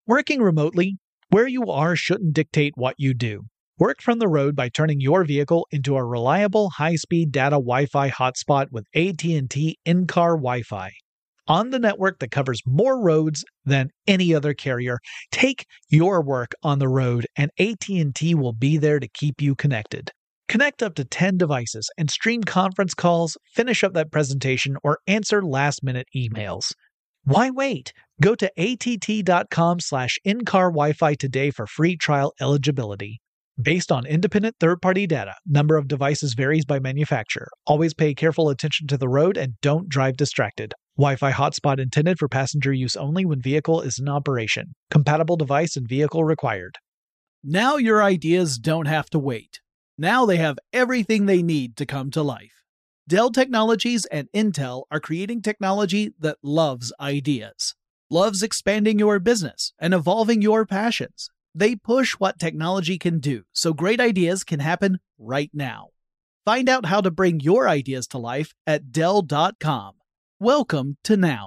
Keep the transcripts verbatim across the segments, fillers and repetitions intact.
Working remotely, where you are shouldn't dictate what you do. Work from the road by turning your vehicle into a reliable high-speed data Wi-Fi hotspot with A T and T in-car Wi-Fi. On the network that covers more roads than any other carrier, take your work on the road and A T and T will be there to keep you connected. Connect up to ten devices and stream conference calls, finish up that presentation, or answer last-minute emails. Why wait? Go to att.com slash in-car Wi-Fi today for free trial eligibility. Based on independent third-party data, number of devices varies by manufacturer. Always pay careful attention to the road and don't drive distracted. Wi-Fi hotspot intended for passenger use only when vehicle is in operation. Compatible device and vehicle required. Now your ideas don't have to wait. Now they have everything they need to come to life. Dell Technologies and Intel are creating technology that loves ideas, loves expanding your business and evolving your passions. They push what technology can do so great ideas can happen right now. Find out how to bring your ideas to life at Dell dot com. Welcome to Now.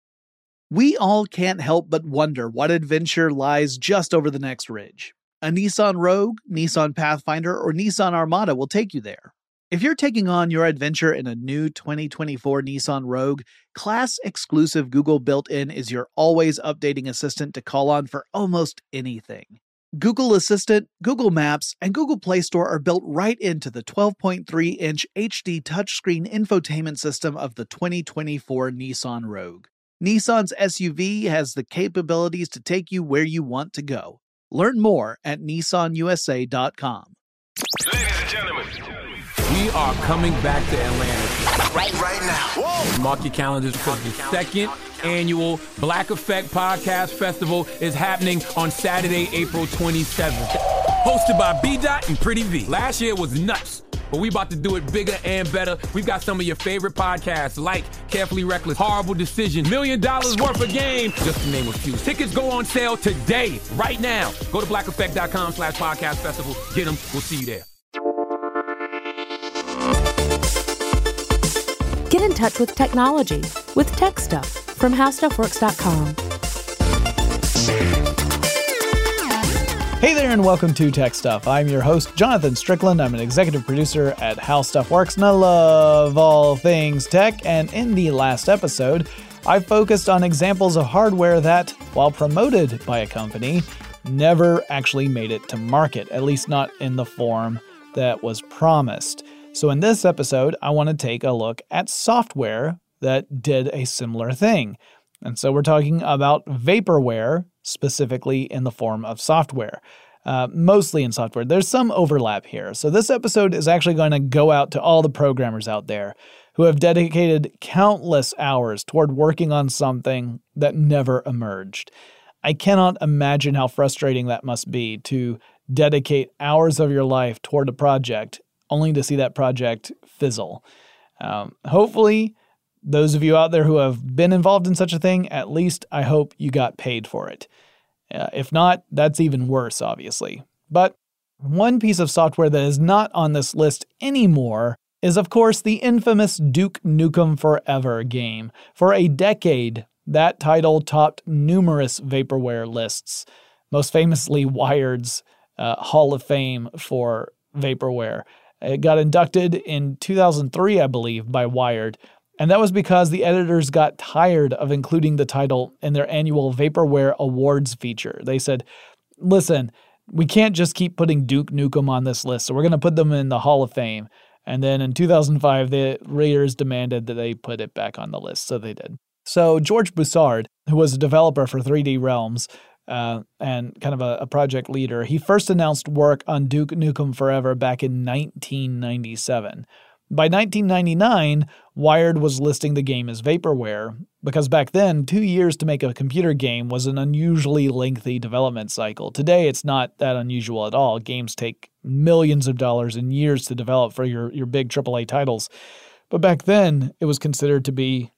We all can't help but wonder what adventure lies just over the next ridge. A Nissan Rogue, Nissan Pathfinder, or Nissan Armada will take you there. If you're taking on your adventure in a new twenty twenty-four Nissan Rogue, class-exclusive Google built-in is your always-updating assistant to call on for almost anything. Google Assistant, Google Maps, and Google Play Store are built right into the twelve point three inch H D touchscreen infotainment system of the twenty twenty-four Nissan Rogue. Nissan's S U V has the capabilities to take you where you want to go. Learn more at Nissan U S A dot com. Ladies and gentlemen, we are coming back to Atlanta. Right, right now. Whoa. Mark your calendars because the second annual Black Effect Podcast Festival is happening on Saturday, April twenty-seventh. Hosted by B-Dot and Pretty V. Last year was nuts, but we about to do it bigger and better. We've got some of your favorite podcasts like Carefully Reckless, Horrible Decision, Million Dollars Worth of Game, just to name a few. Tickets go on sale today, right now. Go to blackeffect.com slash podcast festival. Get them. We'll see you there. Get in touch with technology with Tech Stuff from how stuff works dot com. Hey there and welcome to Tech Stuff. I'm your host, Jonathan Strickland. I'm an executive producer at How Stuff Works, and I love all things tech. And in the last episode, I focused on examples of hardware that, while promoted by a company, never actually made it to market, at least not in the form that was promised. So in this episode, I want to take a look at software that did a similar thing. And so we're talking about vaporware, specifically in the form of software, uh, mostly in software. There's some overlap here. So this episode is actually going to go out to all the programmers out there who have dedicated countless hours toward working on something that never emerged. I cannot imagine how frustrating that must be to dedicate hours of your life toward a project only to see that project fizzle. Um, hopefully, those of you out there who have been involved in such a thing, at least I hope you got paid for it. Uh, if not, that's even worse, obviously. But one piece of software that is not on this list anymore is, of course, the infamous Duke Nukem Forever game. For a decade, that title topped numerous vaporware lists, most famously Wired's uh, Hall of Fame for vaporware. It got inducted in two thousand three, I believe, by Wired, and that was because the editors got tired of including the title in their annual Vaporware Awards feature. They said, listen, we can't just keep putting Duke Nukem on this list, so we're going to put them in the Hall of Fame. And then in two thousand five, the readers demanded that they put it back on the list, so they did. So George Broussard, who was a developer for three D Realms, Uh, and kind of a, a project leader, he first announced work on Duke Nukem Forever back in nineteen ninety-seven. By nineteen ninety-nine, Wired was listing the game as vaporware, because back then, two years to make a computer game was an unusually lengthy development cycle. Today, it's not that unusual at all. Games take millions of dollars and years to develop for your, your big triple A titles. But back then, it was considered to be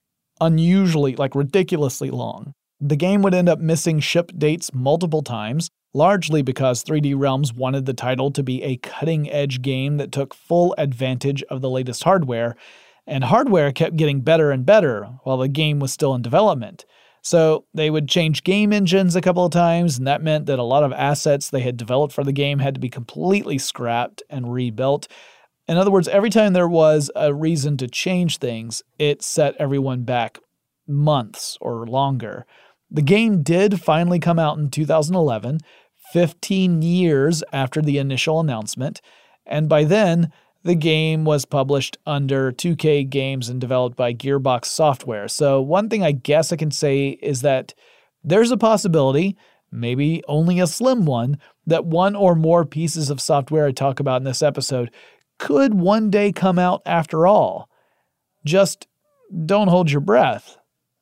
unusually, like ridiculously long. The game would end up missing ship dates multiple times, largely because three D Realms wanted the title to be a cutting-edge game that took full advantage of the latest hardware, and hardware kept getting better and better while the game was still in development. So they would change game engines a couple of times, and that meant that a lot of assets they had developed for the game had to be completely scrapped and rebuilt. In other words, every time there was a reason to change things, it set everyone back months or longer. The game did finally come out in two thousand eleven, fifteen years after the initial announcement, and by then, the game was published under two K Games and developed by Gearbox Software. So one thing I guess I can say is that there's a possibility, maybe only a slim one, that one or more pieces of software I talk about in this episode could one day come out after all. Just don't hold your breath.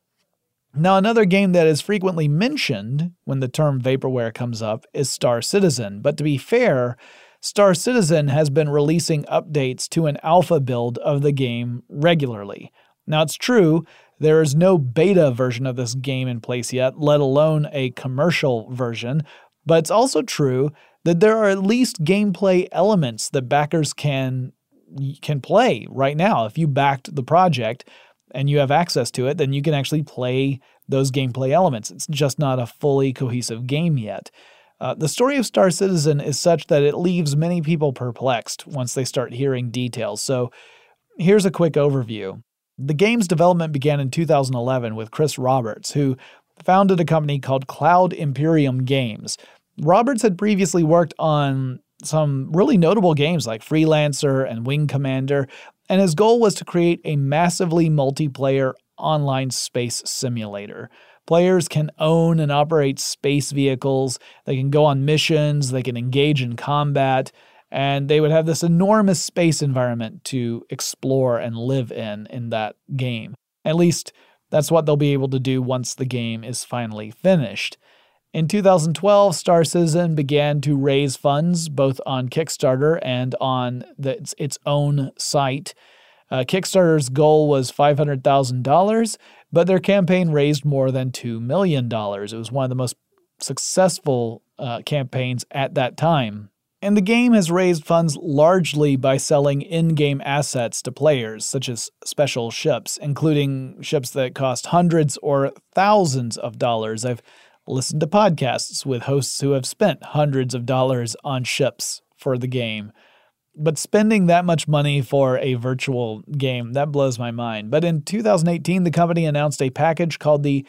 Now, another game that is frequently mentioned when the term vaporware comes up is Star Citizen. But to be fair, Star Citizen has been releasing updates to an alpha build of the game regularly. Now, it's true, there is no beta version of this game in place yet, let alone a commercial version, but it's also true that there are at least gameplay elements that backers can, can play right now. If you backed the project and you have access to it, then you can actually play those gameplay elements. It's just not a fully cohesive game yet. Uh, the story of Star Citizen is such that it leaves many people perplexed once they start hearing details. So here's a quick overview. The game's development began in two thousand eleven with Chris Roberts, who founded a company called Cloud Imperium Games. Roberts had previously worked on some really notable games like Freelancer and Wing Commander, and his goal was to create a massively multiplayer online space simulator. Players can own and operate space vehicles, they can go on missions, they can engage in combat, and they would have this enormous space environment to explore and live in in that game. At least, that's what they'll be able to do once the game is finally finished. In two thousand twelve, Star Citizen began to raise funds both on Kickstarter and on the, its, its own site. Uh, Kickstarter's goal was five hundred thousand dollars, but their campaign raised more than two million dollars. It was one of the most successful uh, campaigns at that time. And the game has raised funds largely by selling in-game assets to players, such as special ships, including ships that cost hundreds or thousands of dollars. I've listened to podcasts with hosts who have spent hundreds of dollars on ships for the game. But spending that much money for a virtual game, that blows my mind. But in two thousand eighteen, the company announced a package called the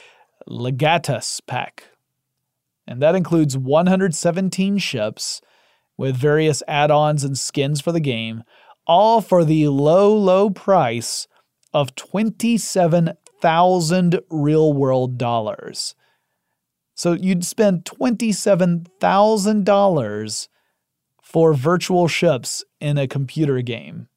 Legatus Pack. And that includes one hundred seventeen ships with various add-ons and skins for the game, all for the low, low price of twenty-seven thousand real-world dollars. So you'd spend twenty-seven thousand dollars for virtual ships in a computer game.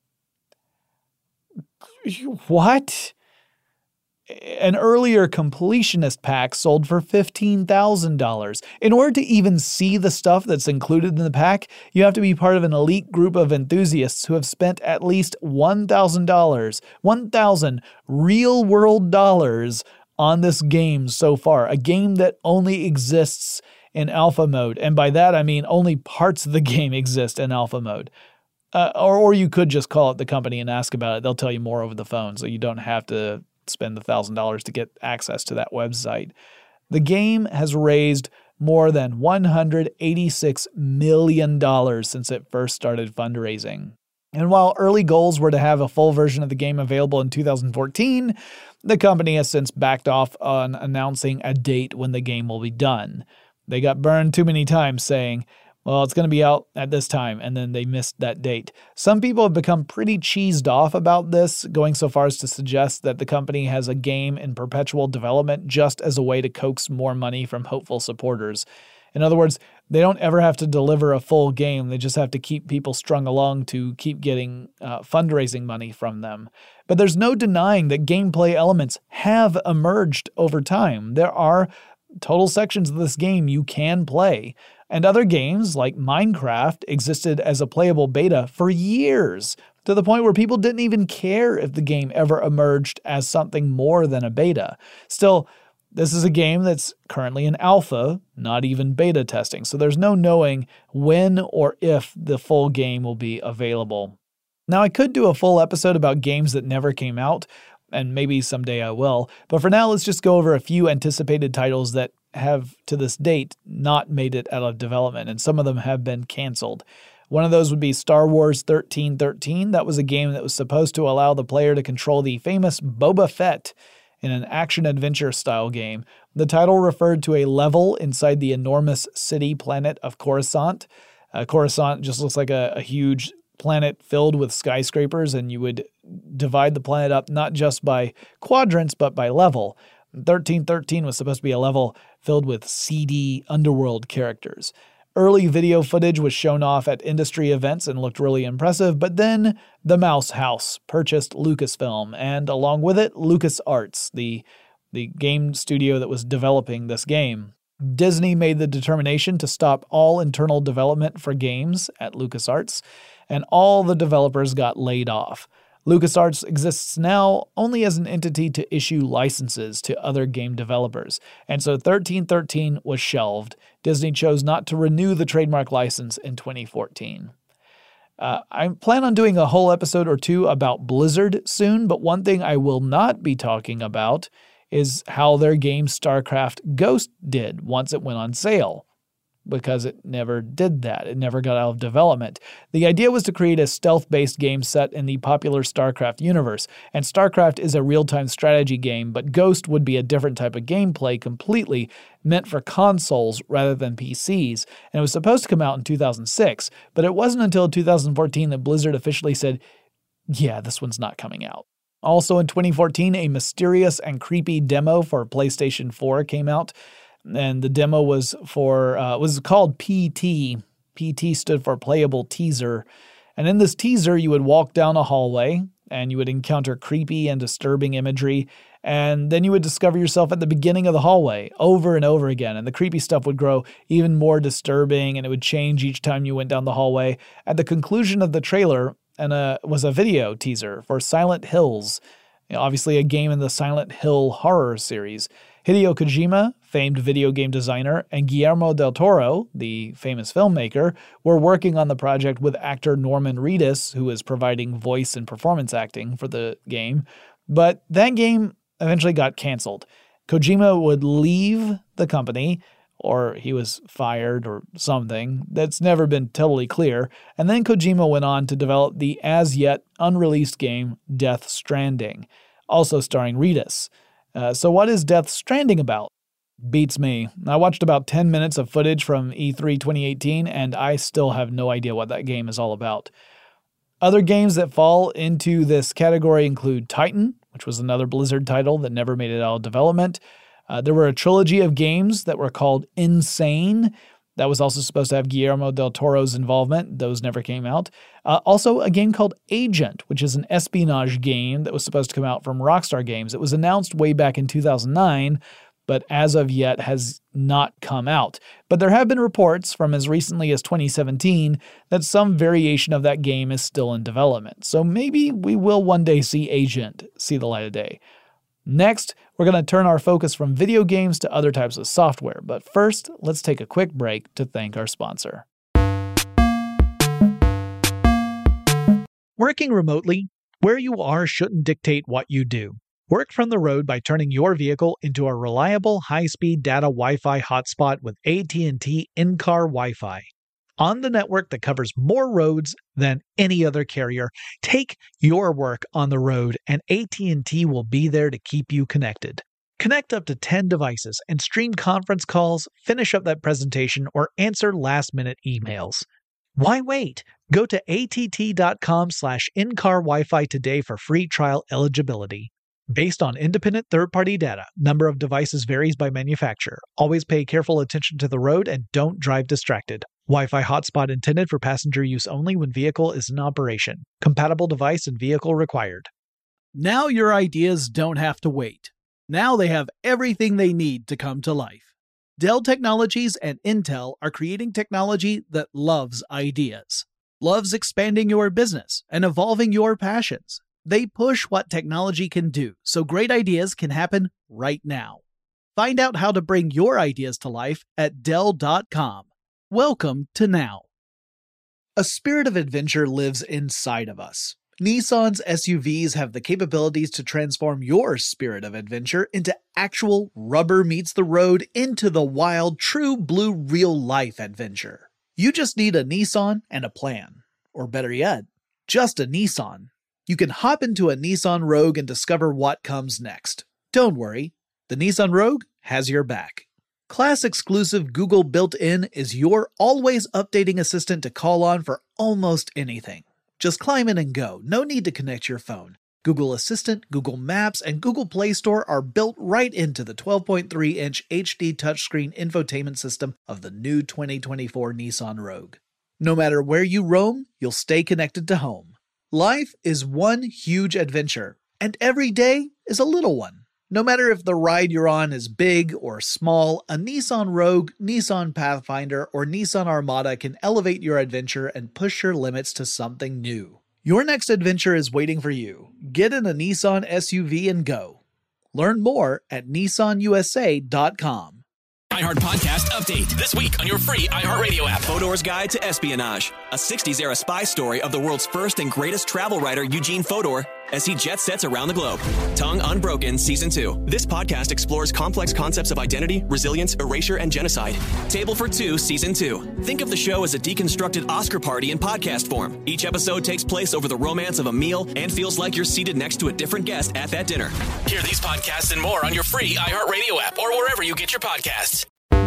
What? An earlier completionist pack sold for fifteen thousand dollars. In order to even see the stuff that's included in the pack, you have to be part of an elite group of enthusiasts who have spent at least one thousand dollars, one thousand real-world dollars on this game so far, a game that only exists in alpha mode. And by that, I mean only parts of the game exist in alpha mode. Uh, or, or you could just call up the company and ask about it. They'll tell you more over the phone, so you don't have to spend the one thousand dollars to get access to that website. The game has raised more than one hundred eighty-six million dollars since it first started fundraising. And while early goals were to have a full version of the game available in two thousand fourteen, the company has since backed off on announcing a date when the game will be done. They got burned too many times saying, well, it's going to be out at this time, and then they missed that date. Some people have become pretty cheesed off about this, going so far as to suggest that the company has a game in perpetual development just as a way to coax more money from hopeful supporters. In other words, they don't ever have to deliver a full game. They just have to keep people strung along to keep getting uh, fundraising money from them. But there's no denying that gameplay elements have emerged over time. There are total sections of this game you can play. And other games, like Minecraft, existed as a playable beta for years, to the point where people didn't even care if the game ever emerged as something more than a beta. Still, this is a game that's currently in alpha, not even beta testing, so there's no knowing when or if the full game will be available. Now, I could do a full episode about games that never came out, and maybe someday I will. But for now, let's just go over a few anticipated titles that have, to this date, not made it out of development, and some of them have been canceled. One of those would be Star Wars thirteen thirteen. That was a game that was supposed to allow the player to control the famous Boba Fett in an action-adventure style game. The title referred to a level inside the enormous city planet of Coruscant. Uh, Coruscant just looks like a, a huge planet filled with skyscrapers, and you would divide the planet up not just by quadrants, but by level. thirteen thirteen was supposed to be a level filled with seedy underworld characters. Early video footage was shown off at industry events and looked really impressive, but then the Mouse House purchased Lucasfilm, and along with it, LucasArts, the, the game studio that was developing this game. Disney made the determination to stop all internal development for games at LucasArts, and all the developers got laid off. LucasArts exists now only as an entity to issue licenses to other game developers, and so thirteen thirteen was shelved. Disney chose not to renew the trademark license in twenty fourteen. Uh, I plan on doing a whole episode or two about Blizzard soon, but one thing I will not be talking about is how their game StarCraft Ghost did once it went on sale, because it never did that. It never got out of development. The idea was to create a stealth-based game set in the popular StarCraft universe, and StarCraft is a real-time strategy game, but Ghost would be a different type of gameplay completely, meant for consoles rather than P Cs, and it was supposed to come out in two thousand six, but it wasn't until two thousand fourteen that Blizzard officially said, yeah, this one's not coming out. Also in twenty fourteen, a mysterious and creepy demo for PlayStation four came out, and the demo was for uh, was called P T. P T stood for Playable Teaser. And in this teaser, you would walk down a hallway, and you would encounter creepy and disturbing imagery, and then you would discover yourself at the beginning of the hallway over and over again, and the creepy stuff would grow even more disturbing, and it would change each time you went down the hallway. At the conclusion of the trailer and uh, was a video teaser for Silent Hills, you know, obviously a game in the Silent Hill horror series. Hideo Kojima, famed video game designer, and Guillermo del Toro, the famous filmmaker, were working on the project with actor Norman Reedus, who is providing voice and performance acting for the game. But that game eventually got canceled. Kojima would leave the company, or he was fired or something. That's never been totally clear. And then Kojima went on to develop the as-yet unreleased game Death Stranding, also starring Reedus. Uh, so what is Death Stranding about? Beats me. I watched about ten minutes of footage from E three twenty eighteen, and I still have no idea what that game is all about. Other games that fall into this category include Titan, which was another Blizzard title that never made it out of development. Uh, there were a trilogy of games that were called Insane. That was also supposed to have Guillermo del Toro's involvement. Those never came out. Uh, also, a game called Agent, which is an espionage game that was supposed to come out from Rockstar Games. It was announced way back in two thousand nine, but as of yet has not come out. But there have been reports from as recently as twenty seventeen that some variation of that game is still in development. So maybe we will one day see Agent see the light of day. Next, we're going to turn our focus from video games to other types of software. But first, let's take a quick break to thank our sponsor. Working remotely, where you are shouldn't dictate what you do. Work from the road by turning your vehicle into a reliable high-speed data Wi-Fi hotspot with A T and T in-car Wi-Fi. On the network that covers more roads than any other carrier, take your work on the road and A T and T will be there to keep you connected. Connect up to ten devices and stream conference calls, finish up that presentation, or answer last-minute emails. Why wait? Go to att.com slash in-car Wi-Fi today for free trial eligibility. Based on independent third-party data, number of devices varies by manufacturer. Always pay careful attention to the road and don't drive distracted. Wi-Fi hotspot intended for passenger use only when vehicle is in operation. Compatible device and vehicle required. Now your ideas don't have to wait. Now they have everything they need to come to life. Dell Technologies and Intel are creating technology that loves ideas, loves expanding your business and evolving your passions. They push what technology can do so great ideas can happen right now. Find out how to bring your ideas to life at Dell dot com. Welcome to Now. A spirit of adventure lives inside of us. Nissan's S U Vs have the capabilities to transform your spirit of adventure into actual rubber meets the road, into the wild, true blue real-life adventure. You just need a Nissan and a plan. Or better yet, just a Nissan. You can hop into a Nissan Rogue and discover what comes next. Don't worry, the Nissan Rogue has your back. Class-exclusive Google built-in is your always updating assistant to call on for almost anything. Just climb in and go, no need to connect your phone. Google Assistant, Google Maps, and Google Play Store are built right into the twelve point three inch H D touchscreen infotainment system of the new twenty twenty-four Nissan Rogue. No matter where you roam, you'll stay connected to home. Life is one huge adventure, and every day is a little one. No matter if the ride you're on is big or small, a Nissan Rogue, Nissan Pathfinder, or Nissan Armada can elevate your adventure and push your limits to something new. Your next adventure is waiting for you. Get in a Nissan S U V and go. Learn more at Nissan U S A dot com. iHeart Podcast Update. This week on your free iHeartRadio app. Fodor's Guide to Espionage. A sixties-era spy story of the world's first and greatest travel writer, Eugene Fodor, as he jet sets around the globe. Tongue Unbroken Season two. This podcast explores complex concepts of identity, resilience, erasure, and genocide. Table for Two Season two. Think of the show as a deconstructed Oscar party in podcast form. Each episode takes place over the romance of a meal and feels like you're seated next to a different guest at that dinner. Hear these podcasts and more on your free iHeartRadio app or wherever you get your podcasts.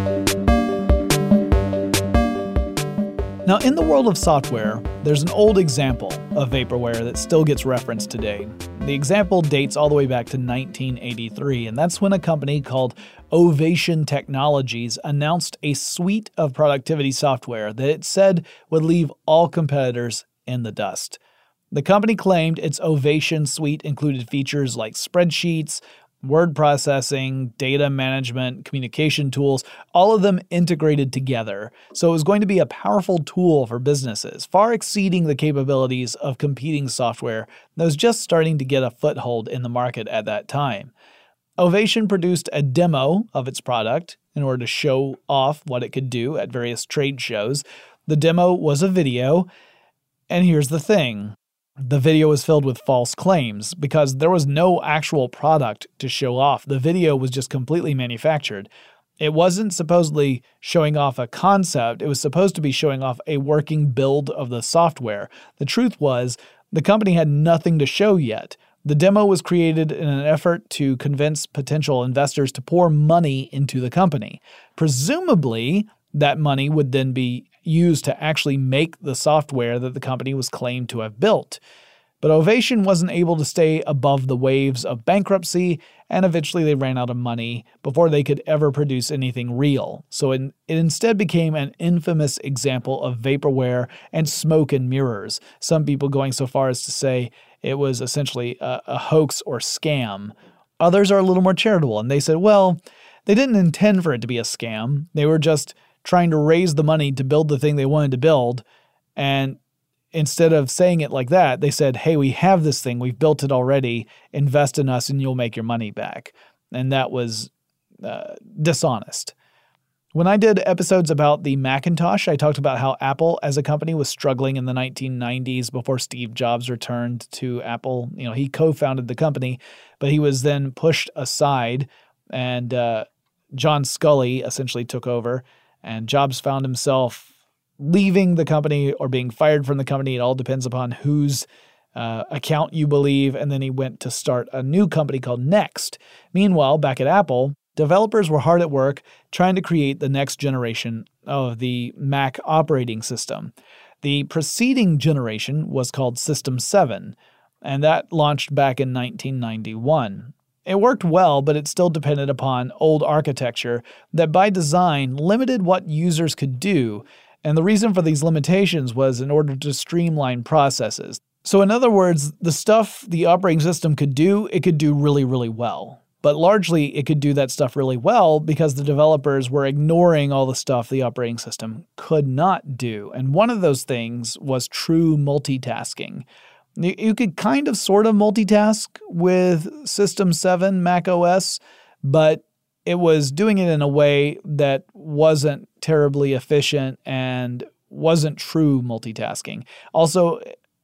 Now, in the world of software, there's an old example of vaporware that still gets referenced today. The example dates all the way back to nineteen eighty-three, and that's when a company called Ovation Technologies announced a suite of productivity software that it said would leave all competitors in the dust. The company claimed its Ovation suite included features like spreadsheets, word processing, data management, communication tools, all of them integrated together. So it was going to be a powerful tool for businesses, far exceeding the capabilities of competing software that was just starting to get a foothold in the market at that time. Ovation produced a demo of its product in order to show off what it could do at various trade shows. The demo was a video, and here's the thing. The video was filled with false claims because there was no actual product to show off. The video was just completely manufactured. It wasn't supposedly showing off a concept. It was supposed to be showing off a working build of the software. The truth was, the company had nothing to show yet. The demo was created in an effort to convince potential investors to pour money into the company. Presumably, that money would then be used to actually make the software that the company was claimed to have built. But Ovation wasn't able to stay above the waves of bankruptcy, and eventually they ran out of money before they could ever produce anything real. So it, it instead became an infamous example of vaporware and smoke and mirrors, some people going so far as to say it was essentially a, a hoax or scam. Others are a little more charitable, and they said, well, they didn't intend for it to be a scam. They were just trying to raise the money to build the thing they wanted to build. And instead of saying it like that, they said, hey, we have this thing. We've built it already. Invest in us and you'll make your money back. And that was uh, dishonest. When I did episodes about the Macintosh, I talked about how Apple as a company was struggling in the nineteen nineties before Steve Jobs returned to Apple. You know, he co-founded the company, but he was then pushed aside and uh, John Scully essentially took over. And Jobs found himself leaving the company or being fired from the company. It all depends upon whose uh, account you believe. And then he went to start a new company called Next. Meanwhile, back at Apple, developers were hard at work trying to create the next generation of the Mac operating system. The preceding generation was called System seven, and that launched back in nineteen ninety-one. It worked well, but it still depended upon old architecture that by design limited what users could do, and the reason for these limitations was in order to streamline processes. So in other words, the stuff the operating system could do, it could do really, really well. But largely, it could do that stuff really well because the developers were ignoring all the stuff the operating system could not do. And one of those things was true multitasking. You could kind of sort of multitask with System seven Mac O S, but it was doing it in a way that wasn't terribly efficient and wasn't true multitasking. Also,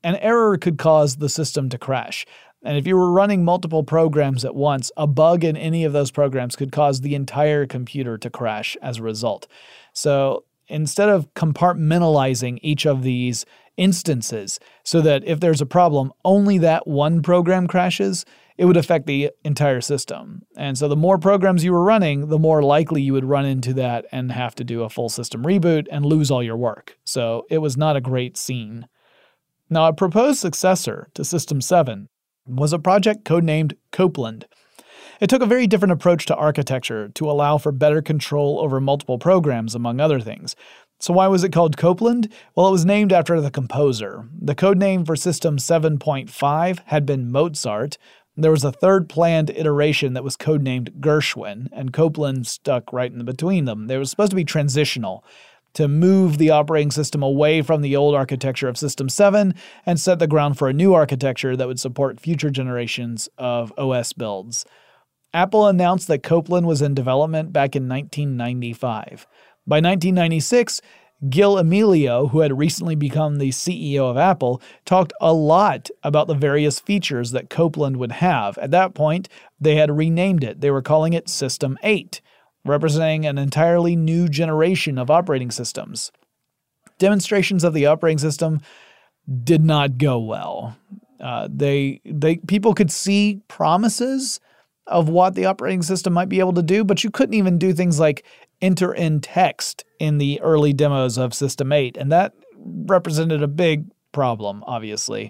An error could cause the system to crash. And if you were running multiple programs at once, a bug in any of those programs could cause the entire computer to crash as a result. So instead of compartmentalizing each of these instances so that if there's a problem, only that one program crashes, it would affect the entire system. And so the more programs you were running, the more likely you would run into that and have to do a full system reboot and lose all your work. So it was not a great scene. Now, a proposed successor to System seven was a project codenamed Copeland. It took a very different approach to architecture to allow for better control over multiple programs, among other things. So why was it called Copeland? Well, it was named after the composer. The codename for System seven point five had been Mozart. There was a third planned iteration that was codenamed Gershwin, and Copeland stuck right in between them. They were supposed to be transitional, to move the operating system away from the old architecture of System seven and set the ground for a new architecture that would support future generations of O S builds. Apple announced that Copeland was in development back in nineteen ninety-five. By nineteen ninety-six, Gil Amelio, who had recently become the C E O of Apple, talked a lot about the various features that Copeland would have. At that point, they had renamed it. They were calling it System eight, representing an entirely new generation of operating systems. Demonstrations of the operating system did not go well. Uh, they, they, people could see promises of what the operating system might be able to do, but you couldn't even do things like enter in text in the early demos of System eight, and that represented a big problem, obviously.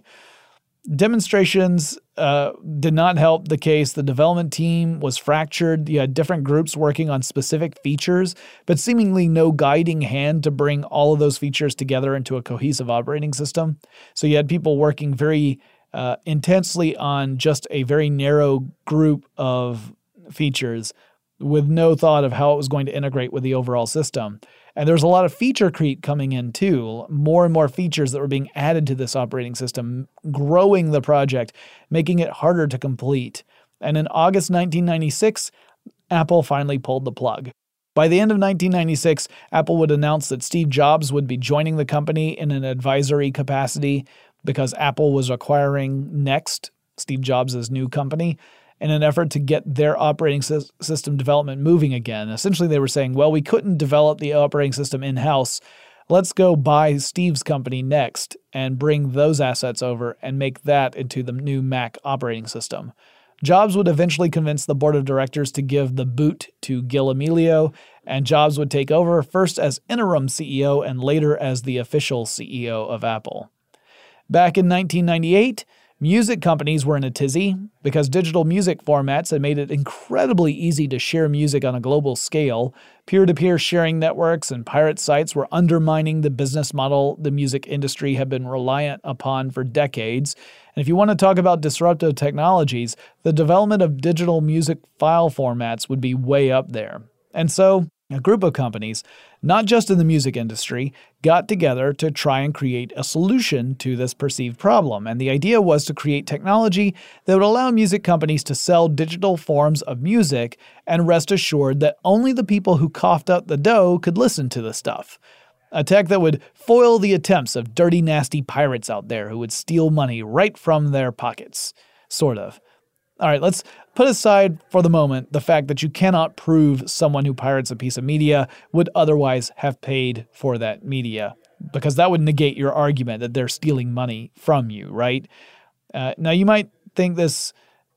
Demonstrations uh, did not help the case. The development team was fractured. You had different groups working on specific features, but seemingly no guiding hand to bring all of those features together into a cohesive operating system. So you had people working very uh, intensely on just a very narrow group of features with no thought of how it was going to integrate with the overall system. And there's a lot of feature creep coming in too, more and more features that were being added to this operating system, growing the project, making it harder to complete. And in August nineteen ninety-six, Apple finally pulled the plug. By the end of nineteen ninety-six, Apple would announce that Steve Jobs would be joining the company in an advisory capacity because Apple was acquiring Next, Steve Jobs' new company, in an effort to get their operating system development moving again. Essentially, they were saying, well, we couldn't develop the operating system in-house. Let's go buy Steve's company Next and bring those assets over and make that into the new Mac operating system. Jobs would eventually convince the board of directors to give the boot to Gil Amelio, and Jobs would take over first as interim C E O and later as the official C E O of Apple. Back in nineteen ninety-eight, music companies were in a tizzy because digital music formats had made it incredibly easy to share music on a global scale. Peer-to-peer sharing networks and pirate sites were undermining the business model the music industry had been reliant upon for decades. And if you want to talk about disruptive technologies, the development of digital music file formats would be way up there. And so, a group of companies, not just in the music industry, got together to try and create a solution to this perceived problem. And the idea was to create technology that would allow music companies to sell digital forms of music and rest assured that only the people who coughed up the dough could listen to the stuff. A tech that would foil the attempts of dirty, nasty pirates out there who would steal money right from their pockets. Sort of. All right, let's put aside for the moment the fact that you cannot prove someone who pirates a piece of media would otherwise have paid for that media, because that would negate your argument that they're stealing money from you, right? Uh, now, you might think this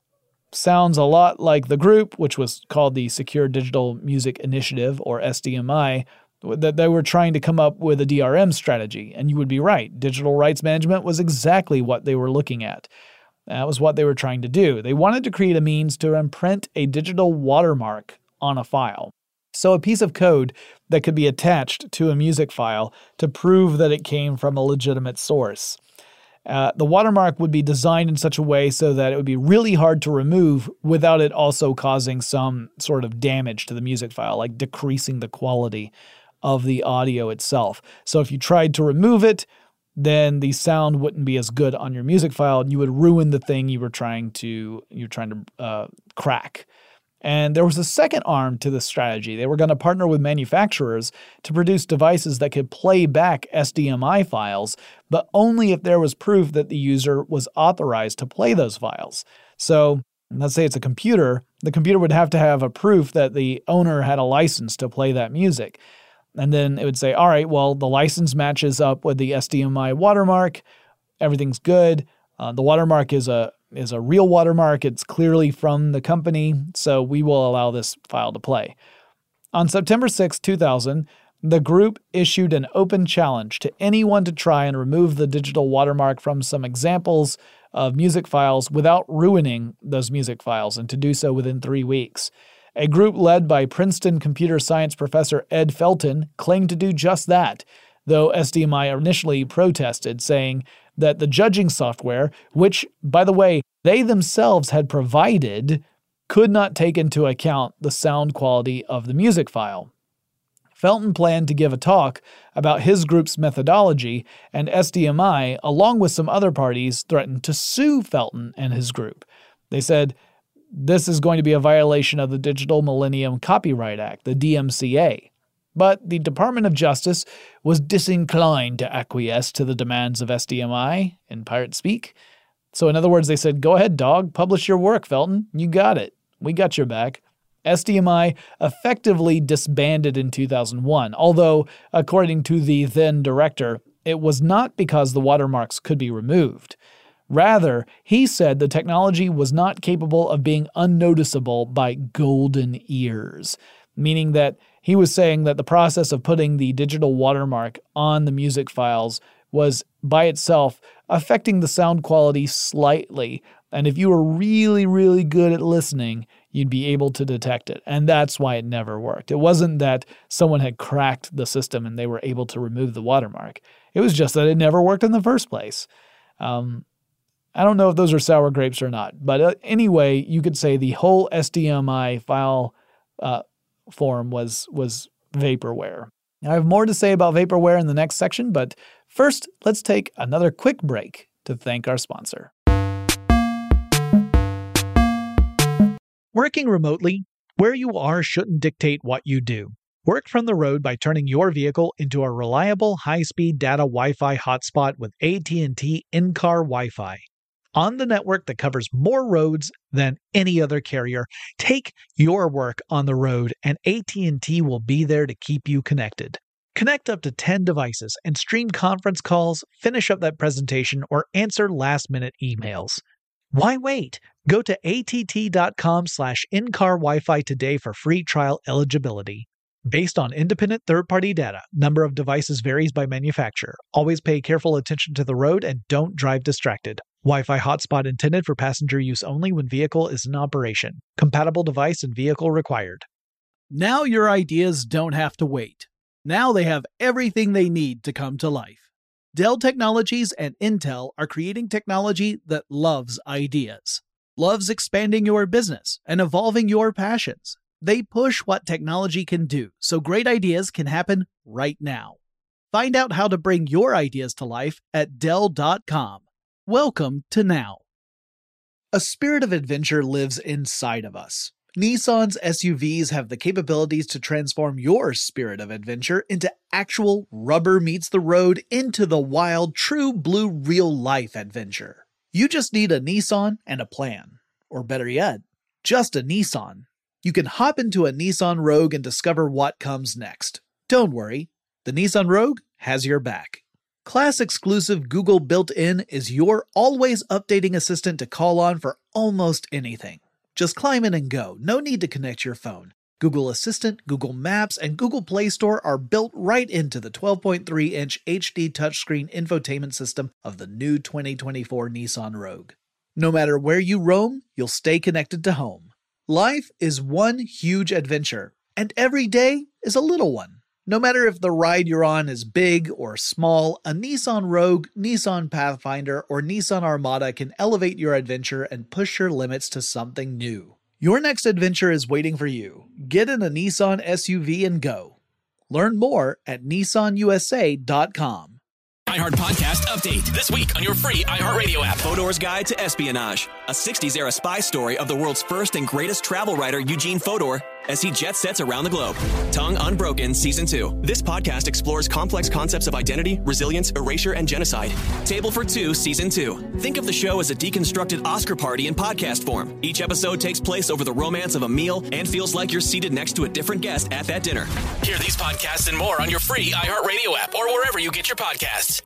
sounds a lot like the group, which was called the Secure Digital Music Initiative, or S D M I, that they were trying to come up with a D R M strategy. And you would be right. Digital rights management was exactly what they were looking at. That was what they were trying to do. They wanted to create a means to imprint a digital watermark on a file. So a piece of code that could be attached to a music file to prove that it came from a legitimate source. Uh, the watermark would be designed in such a way so that it would be really hard to remove without it also causing some sort of damage to the music file, like decreasing the quality of the audio itself. So if you tried to remove it, then the sound wouldn't be as good on your music file, and you would ruin the thing you were trying to you're trying to uh, crack. And there was a second arm to this strategy. They were going to partner with manufacturers to produce devices that could play back S D M I files, but only if there was proof that the user was authorized to play those files. So let's say it's a computer. The computer would have to have a proof that the owner had a license to play that music. And then it would say, all right, well, the license matches up with the S D M I watermark. Everything's good. Uh, the watermark is a is a real watermark. It's clearly from the company, so we will allow this file to play. On September sixth, two thousand, the group issued an open challenge to anyone to try and remove the digital watermark from some examples of music files without ruining those music files, and to do so within three weeks. A group led by Princeton computer science professor Ed Felten claimed to do just that, though S D M I initially protested, saying that the judging software, which, by the way, they themselves had provided, could not take into account the sound quality of the music file. Felten planned to give a talk about his group's methodology, and S D M I, along with some other parties, threatened to sue Felten and his group. They said, this is going to be a violation of the Digital Millennium Copyright Act, the D M C A. But the Department of Justice was disinclined to acquiesce to the demands of S D M I in pirate speak. So in other words, they said, go ahead, dog, publish your work, Felten. You got it. We got your back. S D M I effectively disbanded in two thousand one, although, according to the then director, it was not because the watermarks could be removed. Rather, he said the technology was not capable of being unnoticeable by golden ears, meaning that he was saying that the process of putting the digital watermark on the music files was by itself affecting the sound quality slightly, and if you were really, really good at listening, you'd be able to detect it, and that's why it never worked. It wasn't that someone had cracked the system and they were able to remove the watermark. It was just that it never worked in the first place. Um, I don't know if those are sour grapes or not, but uh, anyway, you could say the whole S D M I file uh, form was was vaporware. I have more to say about vaporware in the next section, but first, let's take another quick break to thank our sponsor. Working remotely, where you are shouldn't dictate what you do. Work from the road by turning your vehicle into a reliable high-speed data Wi-Fi hotspot with A T and T in-car Wi-Fi. On the network that covers more roads than any other carrier, take your work on the road and A T and T will be there to keep you connected. Connect up to ten devices and stream conference calls, finish up that presentation, or answer last-minute emails. Why wait? Go to att.com slash in-car Wi-Fi today for free trial eligibility. Based on independent third-party data, number of devices varies by manufacturer. Always pay careful attention to the road and don't drive distracted. Wi-Fi hotspot intended for passenger use only when vehicle is in operation. Compatible device and vehicle required. Now your ideas don't have to wait. Now they have everything they need to come to life. Dell Technologies and Intel are creating technology that loves ideas, loves expanding your business and evolving your passions. They push what technology can do, so great ideas can happen right now. Find out how to bring your ideas to life at Dell dot com. Welcome to Now. A spirit of adventure lives inside of us. Nissan's S U Vs have the capabilities to transform your spirit of adventure into actual rubber meets the road, into the wild, true blue real-life adventure. You just need a Nissan and a plan. Or better yet, just a Nissan. You can hop into a Nissan Rogue and discover what comes next. Don't worry, the Nissan Rogue has your back. Class-exclusive Google built-in is your always-updating assistant to call on for almost anything. Just climb in and go. No need to connect your phone. Google Assistant, Google Maps, and Google Play Store are built right into the twelve point three inch H D touchscreen infotainment system of the new twenty twenty-four Nissan Rogue. No matter where you roam, you'll stay connected to home. Life is one huge adventure, and every day is a little one. No matter if the ride you're on is big or small, a Nissan Rogue, Nissan Pathfinder, or Nissan Armada can elevate your adventure and push your limits to something new. Your next adventure is waiting for you. Get in a Nissan S U V and go. Learn more at Nissan U S A dot com. iHeart Podcast Update. This week on your free iHeartRadio app. Fodor's Guide to Espionage. A sixties-era spy story of the world's first and greatest travel writer, Eugene Fodor, as he jet sets around the globe. Tongue Unbroken Season two. This podcast explores complex concepts of identity, resilience, erasure, and genocide. Table for Two Season two. Think of the show as a deconstructed Oscar party in podcast form. Each episode takes place over the romance of a meal and feels like you're seated next to a different guest at that dinner. Hear these podcasts and more on your free iHeartRadio app or wherever you get your podcasts.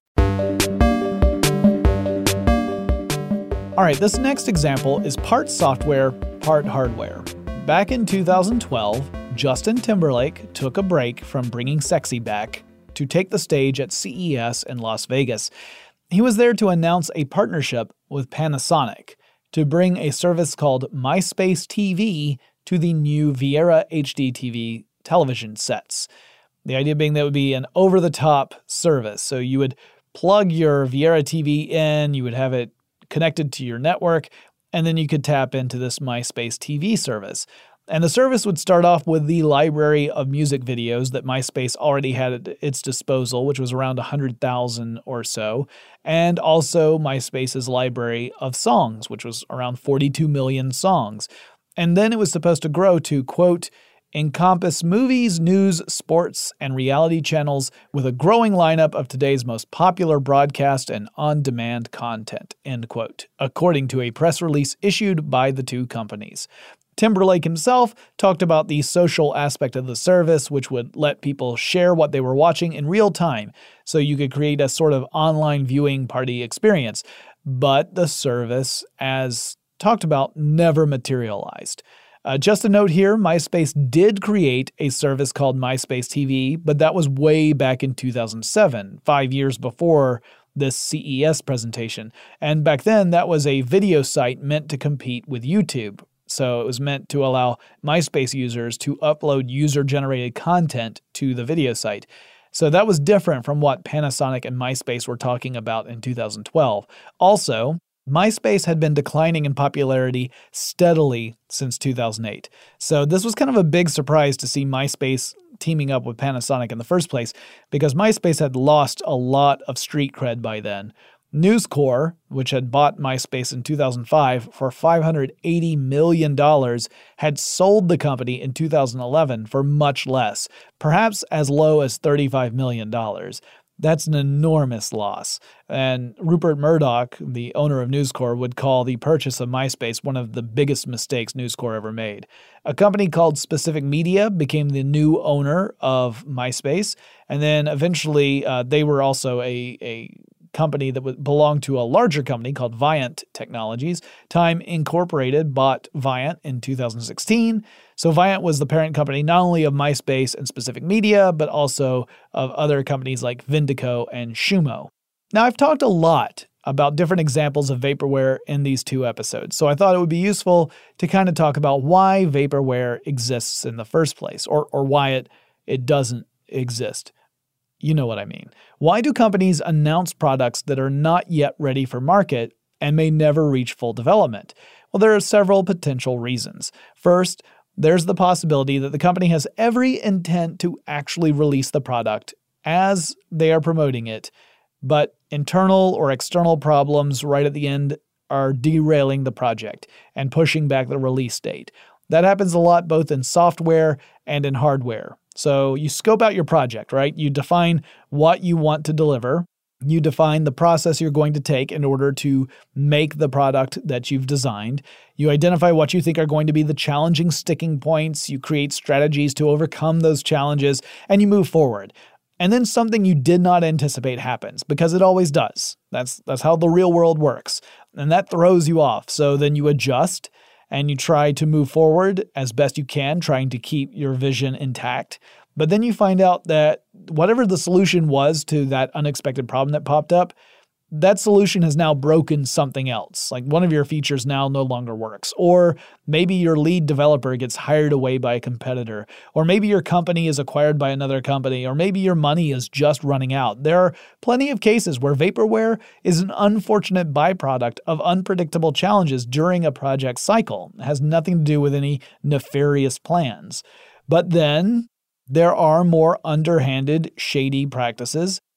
All right, this next example is part software, part hardware. Back in two thousand twelve, Justin Timberlake took a break from bringing sexy back to take the stage at C E S in Las Vegas. He was there to announce a partnership with Panasonic to bring a service called MySpace T V to the new Viera H D T V television sets. The idea being that it would be an over-the-top service. So you would plug your Viera T V in, you would have it connected to your network, and then you could tap into this MySpace T V service. And the service would start off with the library of music videos that MySpace already had at its disposal, which was around one hundred thousand or so, and also MySpace's library of songs, which was around forty-two million songs. And then it was supposed to grow to, quote, encompass movies, news, sports, and reality channels with a growing lineup of today's most popular broadcast and on-demand content, end quote, according to a press release issued by the two companies. Timberlake himself talked about the social aspect of the service, which would let people share what they were watching in real time, so you could create a sort of online viewing party experience. But the service, as talked about, never materialized. Uh, just a note here, MySpace did create a service called MySpace T V, but that was way back in two thousand seven, five years before this C E S presentation. And back then, that was a video site meant to compete with YouTube. So it was meant to allow MySpace users to upload user-generated content to the video site. So that was different from what Panasonic and MySpace were talking about in two thousand twelve. Also, MySpace had been declining in popularity steadily since two thousand eight. So this was kind of a big surprise to see MySpace teaming up with Panasonic in the first place, because MySpace had lost a lot of street cred by then. News Corp, which had bought MySpace in two thousand five for five hundred eighty million dollars, had sold the company in two thousand eleven for much less, perhaps as low as thirty-five million dollars. That's an enormous loss. And Rupert Murdoch, the owner of News Corp, would call the purchase of MySpace one of the biggest mistakes News Corp ever made. A company called Specific Media became the new owner of MySpace, and then eventually uh, they were also a, a company that would belong to a larger company called Viant Technologies. Time Incorporated bought Viant in two thousand sixteen. So Viant was the parent company not only of MySpace and Specific Media, but also of other companies like Vindico and Shumo. Now, I've talked a lot about different examples of vaporware in these two episodes, so I thought it would be useful to kind of talk about why vaporware exists in the first place, or, or why it, it doesn't exist. You know what I mean. Why do companies announce products that are not yet ready for market and may never reach full development? Well, there are several potential reasons. First, there's the possibility that the company has every intent to actually release the product as they are promoting it, but internal or external problems right at the end are derailing the project and pushing back the release date. That happens a lot both in software and in hardware. So you scope out your project, right? You define what you want to deliver. You define the process you're going to take in order to make the product that you've designed. You identify what you think are going to be the challenging sticking points. You create strategies to overcome those challenges, and you move forward. And then something you did not anticipate happens, because it always does. That's, that's how the real world works. And that throws you off. So then you adjust and you try to move forward as best you can, trying to keep your vision intact. But then you find out that whatever the solution was to that unexpected problem that popped up, that solution has now broken something else. Like one of your features now no longer works. Or maybe your lead developer gets hired away by a competitor. Or maybe your company is acquired by another company. Or maybe your money is just running out. There are plenty of cases where vaporware is an unfortunate byproduct of unpredictable challenges during a project cycle. It has nothing to do with any nefarious plans. But then there are more underhanded, shady practices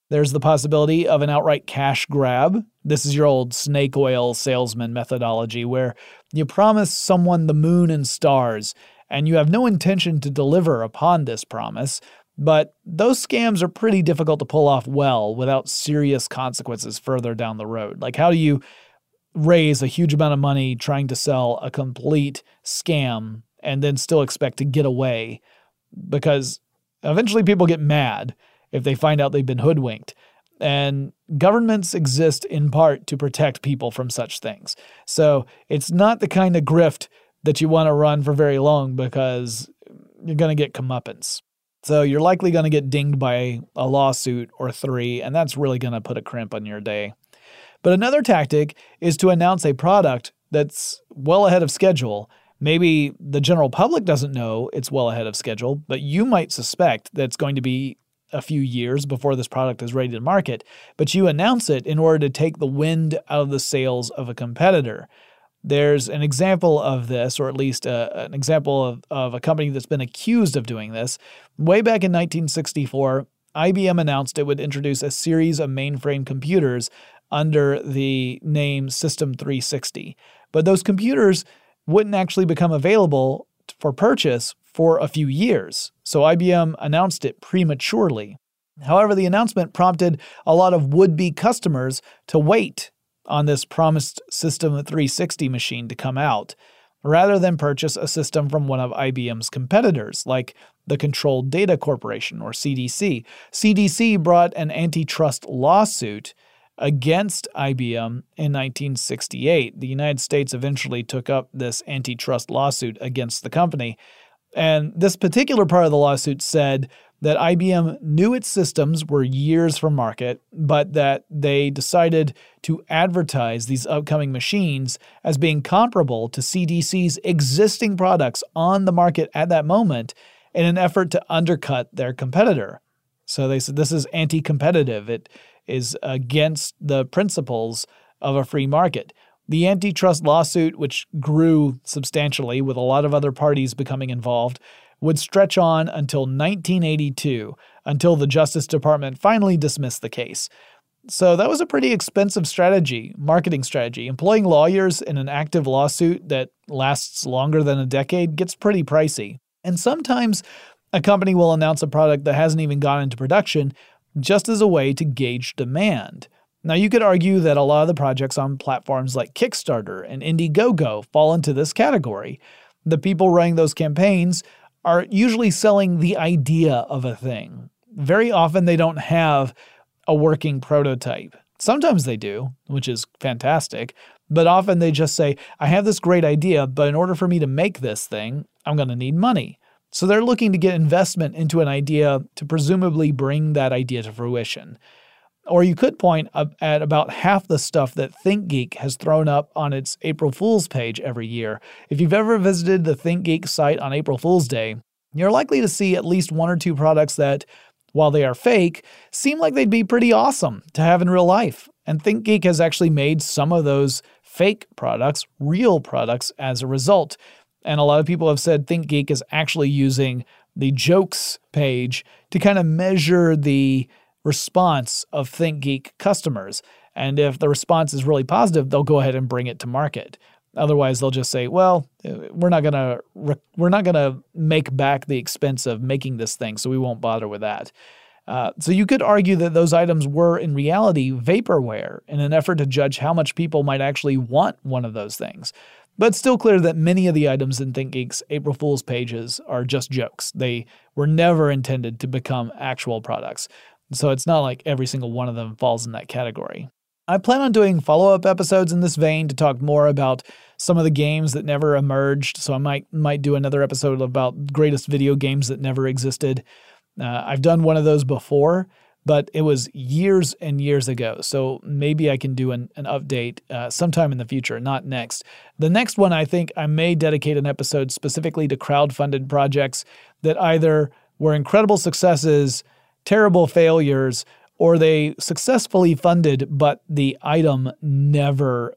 There's the possibility of an outright cash grab. This is your old snake oil salesman methodology where you promise someone the moon and stars, and you have no intention to deliver upon this promise. But those scams are pretty difficult to pull off well without serious consequences further down the road. Like, how do you raise a huge amount of money trying to sell a complete scam and then still expect to get away? Because eventually people get mad if they find out they've been hoodwinked. And governments exist in part to protect people from such things. So it's not the kind of grift that you want to run for very long because you're going to get comeuppance. So you're likely going to get dinged by a lawsuit or three, and that's really going to put a crimp on your day. But another tactic is to announce a product that's well ahead of schedule. Maybe the general public doesn't know it's well ahead of schedule, but you might suspect that it's going to be a few years before this product is ready to market, but you announce it in order to take the wind out of the sails of a competitor. There's an example of this, or at least a, an example of, of a company that's been accused of doing this. Way back in nineteen sixty-four, I B M announced it would introduce a series of mainframe computers under the name System three sixty. But those computers wouldn't actually become available for purchase for a few years, so I B M announced it prematurely. However, the announcement prompted a lot of would-be customers to wait on this promised System three sixty machine to come out, rather than purchase a system from one of I B M's competitors, like the Controlled Data Corporation, or C D C. C D C brought an antitrust lawsuit against I B M in nineteen sixty-eight. The United States eventually took up this antitrust lawsuit against the company. And this particular part of the lawsuit said that I B M knew its systems were years from market, but that they decided to advertise these upcoming machines as being comparable to C D C's existing products on the market at that moment in an effort to undercut their competitor. So they said this is anti-competitive. It is against the principles of a free market. The antitrust lawsuit, which grew substantially with a lot of other parties becoming involved, would stretch on until nineteen eighty-two, until the Justice Department finally dismissed the case. So that was a pretty expensive strategy, marketing strategy. Employing lawyers in an active lawsuit that lasts longer than a decade gets pretty pricey. And sometimes a company will announce a product that hasn't even gone into production just as a way to gauge demand. Now, you could argue that a lot of the projects on platforms like Kickstarter and Indiegogo fall into this category. The people running those campaigns are usually selling the idea of a thing. Very often they don't have a working prototype. Sometimes they do, which is fantastic, but often they just say, I have this great idea, but in order for me to make this thing, I'm going to need money. So they're looking to get investment into an idea to presumably bring that idea to fruition. Or you could point at about half the stuff that ThinkGeek has thrown up on its April Fool's page every year. If you've ever visited the ThinkGeek site on April Fool's Day, you're likely to see at least one or two products that, while they are fake, seem like they'd be pretty awesome to have in real life. And ThinkGeek has actually made some of those fake products real products as a result. And a lot of people have said ThinkGeek is actually using the jokes page to kind of measure the response of ThinkGeek customers. And if the response is really positive, they'll go ahead and bring it to market. Otherwise, they'll just say, well, we're not going to we're not going to make back the expense of making this thing, so we won't bother with that. Uh, so you could argue that those items were, in reality, vaporware in an effort to judge how much people might actually want one of those things. But it's still clear that many of the items in ThinkGeek's April Fool's pages are just jokes. They were never intended to become actual products. So it's not like every single one of them falls in that category. I plan on doing follow-up episodes in this vein to talk more about some of the games that never emerged. So I might might do another episode about greatest video games that never existed. Uh, I've done one of those before, but it was years and years ago. So maybe I can do an, an update uh, sometime in the future, not next. The next one, I think I may dedicate an episode specifically to crowdfunded projects that either were incredible successes, terrible failures, or they successfully funded, but the item never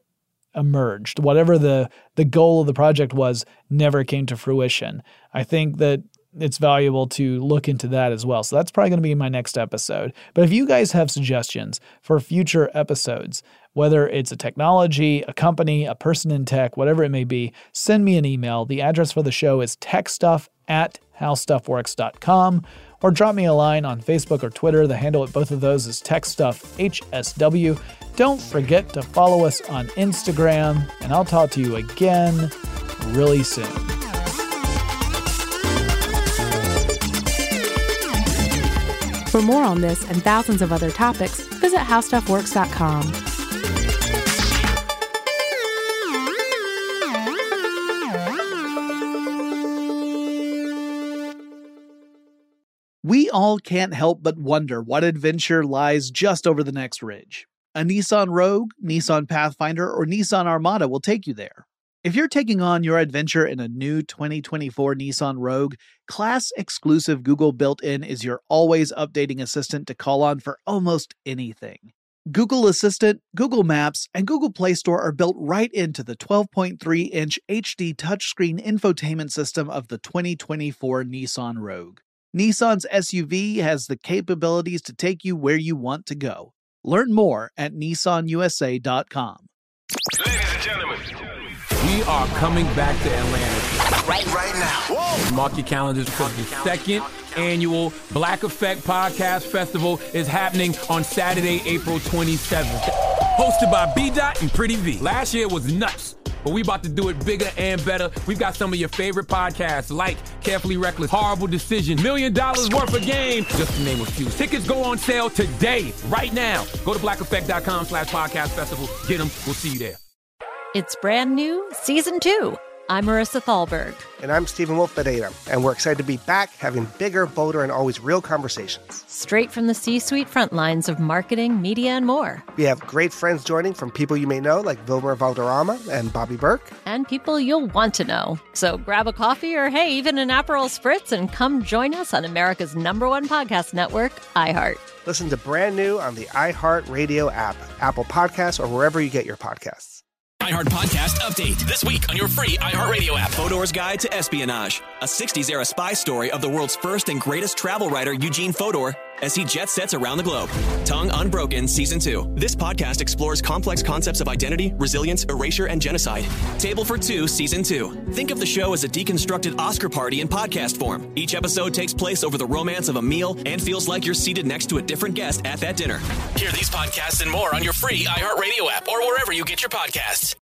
emerged. Whatever the, the goal of the project was never came to fruition. I think that it's valuable to look into that as well. So that's probably going to be my next episode. But if you guys have suggestions for future episodes, whether it's a technology, a company, a person in tech, whatever it may be, send me an email. The address for the show is techstuff at howstuffworks dot com, or drop me a line on Facebook or Twitter. The handle at both of those is techstuffhsw. Don't forget to follow us on Instagram, and I'll talk to you again really soon. For more on this and thousands of other topics, visit how stuff works dot com. We all can't help but wonder what adventure lies just over the next ridge. A Nissan Rogue, Nissan Pathfinder, or Nissan Armada will take you there. If you're taking on your adventure in a new twenty twenty-four Nissan Rogue, class-exclusive Google built-in is your always updating assistant to call on for almost anything. Google Assistant, Google Maps, and Google Play Store are built right into the twelve point three inch H D touchscreen infotainment system of the twenty twenty-four Nissan Rogue. Nissan's S U V has the capabilities to take you where you want to go. Learn more at nissan u s a dot com. Ladies and gentlemen, We are coming back to Atlanta. right, right now. Whoa. Mark your calendars because the second annual Black Effect Podcast Festival is happening on Saturday, April twenty-seventh. Hosted by B Dot and Pretty V. Last year was nuts, but we about to do it bigger and better. We've got some of your favorite podcasts like Carefully Reckless, Horrible Decision, Million Dollars Worth of Game, just to name a few. Tickets go on sale today, right now. Go to black effect dot com slash podcast festival. Get them. We'll see you there. It's brand new, season two. I'm Marissa Thalberg. And I'm Stephen Wolf-Bedeta, and we're excited to be back having bigger, bolder, and always real conversations. Straight from the C-suite front lines of marketing, media, and more. We have great friends joining from people you may know, like Wilmer Valderrama and Bobby Burke. And people you'll want to know. So grab a coffee or, hey, even an Aperol Spritz and come join us on America's number one podcast network, iHeart. Listen to brand new on the iHeart Radio app, Apple Podcasts, or wherever you get your podcasts. iHeart Podcast Update. This week on your free iHeartRadio app. Fodor's Guide to Espionage. A sixties-era spy story of the world's first and greatest travel writer, Eugene Fodor, as he jet sets around the globe. Tongue Unbroken Season two. This podcast explores complex concepts of identity, resilience, erasure, and genocide. Table for Two Season two. Think of the show as a deconstructed Oscar party in podcast form. Each episode takes place over the romance of a meal and feels like you're seated next to a different guest at that dinner. Hear these podcasts and more on your free iHeartRadio app or wherever you get your podcasts.